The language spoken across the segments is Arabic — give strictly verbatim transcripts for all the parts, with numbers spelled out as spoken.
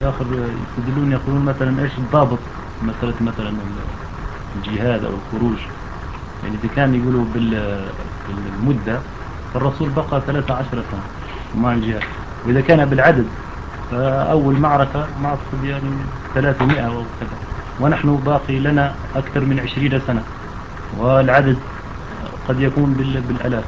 آخر يستدلون يقولون مثلا إيش الضابط مسألة مثلا الجهاد أو الخروج. يعني إذا كان يقولوا بال- بالمدة، فالرسول بقى ثلاثة عشر سنة مع الجهاد. وإذا كان بالعدد، فأول معركة ما أعتقد يعني ثلاثمائة أو كذا، ونحن باقي لنا أكثر من عشرين سنة، والعدد قد يكون بال- بالألاف.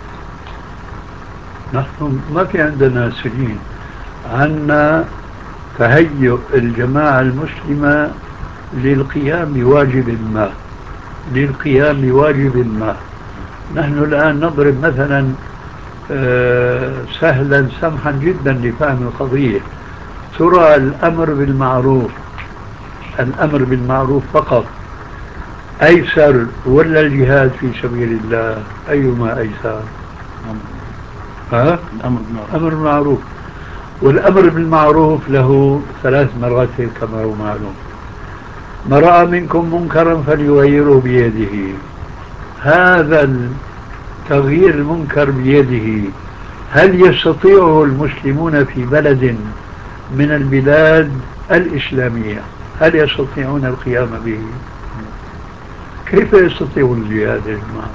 نحن ما في عندنا سنين، عندنا تهيؤ الجماعة المسلمة للقيام بواجب ما للقيام بواجب ما نحن الآن نضرب مثلا آه، سهلا سمحا جدا لفهم القضية. ترى الأمر بالمعروف الأمر بالمعروف فقط أيسر ولا الجهاد في سبيل الله؟ أيما أيسر؟ ها؟ الأمر بالمعروف. أمر بالمعروف. والأمر بالمعروف له ثلاث مراتب كما هو معلوم. من رأى منكم منكرا فليغيره بيده. هذا تغيير المنكر بيده هل يستطيعه المسلمون في بلد من البلاد الإسلامية؟ هل يستطيعون القيام به؟ كيف يستطيعون الجهاد يا جماعة؟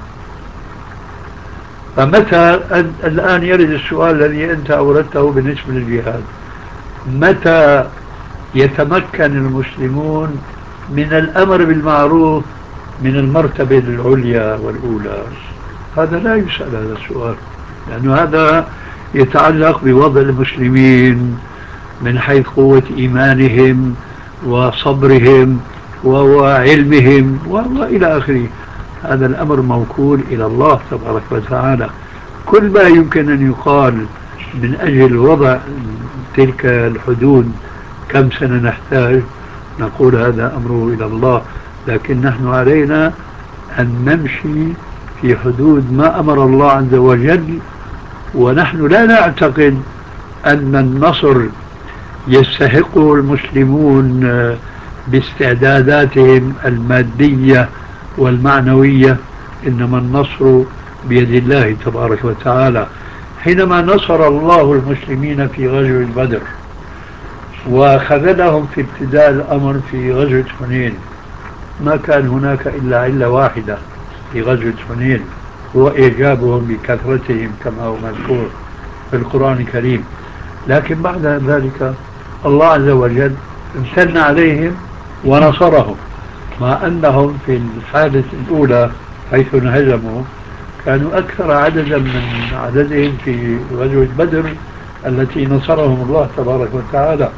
فمتى الآن يرد السؤال الذي أنت أوردته بالنسبة للجهاد، متى يتمكن المسلمون من الأمر بالمعروف من المرتبة العليا والأولى؟ هذا لا يسأل هذا السؤال، لأنه هذا يتعلق بوضع المسلمين من حيث قوة إيمانهم وصبرهم وعلمهم وإلى آخره. هذا الأمر موكول إلى الله تبارك وتعالى. كل ما يمكن أن يقال من أجل وضع تلك الحدود، كم سنة نحتاج، نقول هذا أمره إلى الله. لكن نحن علينا أن نمشي في حدود ما أمر الله عز وجل. ونحن لا نعتقد أن النصر يستحقه المسلمون باستعداداتهم المادية والمعنوية، إنما النصر بيد الله تبارك وتعالى. حينما نصر الله المسلمين في غزوة بدر وخذلهم في ابتداء الأمر في غزوة حنين، ما كان هناك إلا علة واحدة في غزوة حنين، هو إعجابهم بكثرتهم كما هو مذكور في القرآن الكريم. لكن بعد ذلك الله عز وجل امتن عليهم ونصرهم، مع أنهم في الحادث الأولى حيث انهزموا كانوا أكثر عددا من عددهم في غزوة بدر التي نصرهم الله تبارك وتعالى.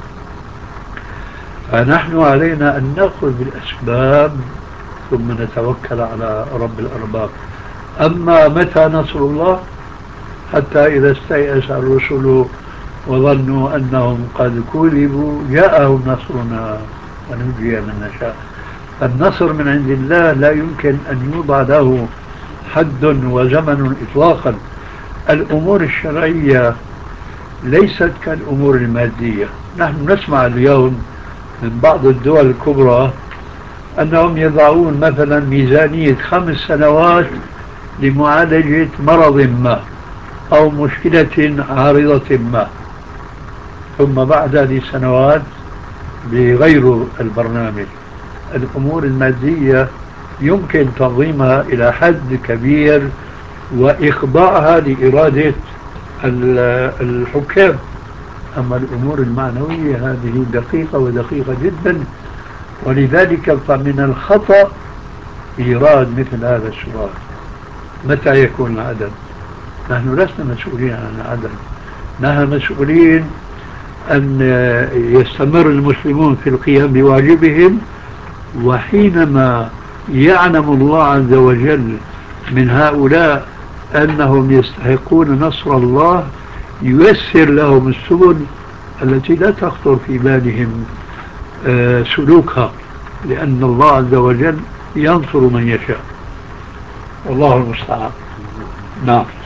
فنحن علينا أن نأخذ بالأسباب ثم نتوكل على رب الأرباب. أما متى نصر الله؟ حتى إذا استيأس الرسل وظنوا أنهم قد كذبوا جاءهم نصرنا ونجي من نشاء. فالنصر من عند الله لا يمكن أن يوضع له حد وزمن إطلاقا. الأمور الشرعية ليست كالأمور المادية. نحن نسمع اليوم من بعض الدول الكبرى أنهم يضعون مثلا ميزانية خمس سنوات لمعالجة مرض ما أو مشكلة عارضة ما، ثم بعد هذه السنوات بغير البرنامج. الأمور المادية يمكن تنظيمها إلى حد كبير وإخضاعها لإرادة الحكام. أما الأمور المعنوية هذه دقيقة ودقيقة جدا، ولذلك فمن الخطأ إيراد مثل هذا السؤال: متى يكون العدد؟ نحن لسنا مسؤولين عن العدد، نحن مسؤولين أن يستمر المسلمون في القيام بواجبهم. وحينما يعلم الله عز وجل من هؤلاء أنهم يستحقون نصر الله ييسر لهم السبل التي لا تخطر في بالهم سلوكها، لأن الله عز وجل ينصر من يشاء. والله المستعان. نعم.